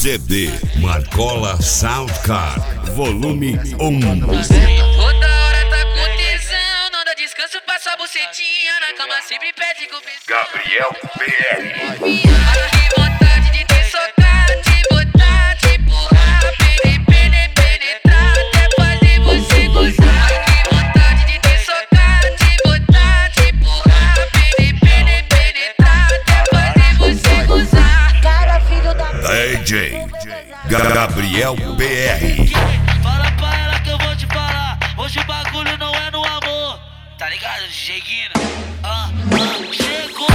CD Marcola Soundcard, volume 1. Toda hora tá com tesão, não dá descanso, passa a bucetinha na cama, sempre pede com Gabriel PR. Que vontade de te socar, te botar, te empurrar, penetrar, até fazer você gozar. Que vontade de te socar, te botar, te empurrar, penetrar, até fazer você gozar. Cara, filho da DJ Gabriel PR. Fala pra ela que eu vou te falar. Hoje o bagulho não é no amor. Tá ligado, Cheguina? Chegou, chegou,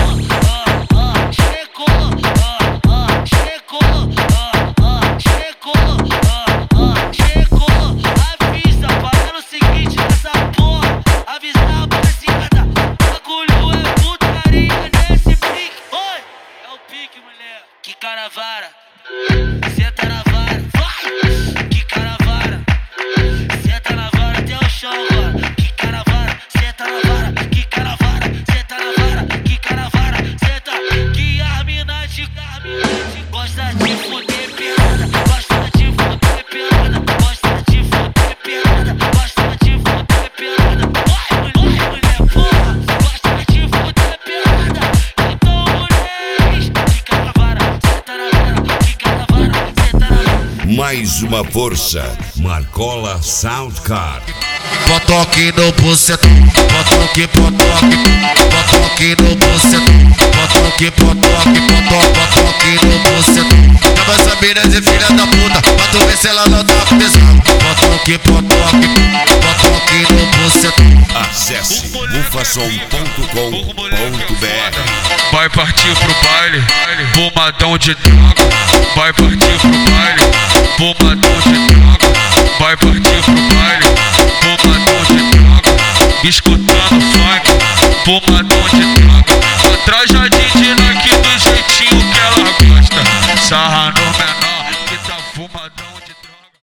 chegou. Avisa, fazendo o seguinte nessa porra. Avisa a rapaziada. Bagulho é putaria nesse pique. Oi, é o pique, mulher. Que caravara. Senta na vara, vai! Que caravara. Senta na vara até o chão agora. Que caravara, senta na vara. Que caravara, senta na vara. Que caravara, senta. Que a mina de gosta de fuder pelada. Gosta de fuder pelada. Gosta de fuder pelada. Gosta de fuder pelada. Vai, mulher, porra. Gosta de fuder pelada. Então, mulheres, que caravara, senta na vara. Que caravara, senta na vara. Mais uma força, Marcola Soundcard. Potoque no bucetão, potoque no bucetão, potoque no bucetão. Chama essa mina de filha da puta, pra tu ver se ela não tá pesando. Potoque no bucetão. Acesse bufasom.com.br. Vai partir pro baile, bombadão de droga. Vai partir pro baile, bombadão de droga. Vai partir pro baile, bombadão de droga. Escutando funk, bombadão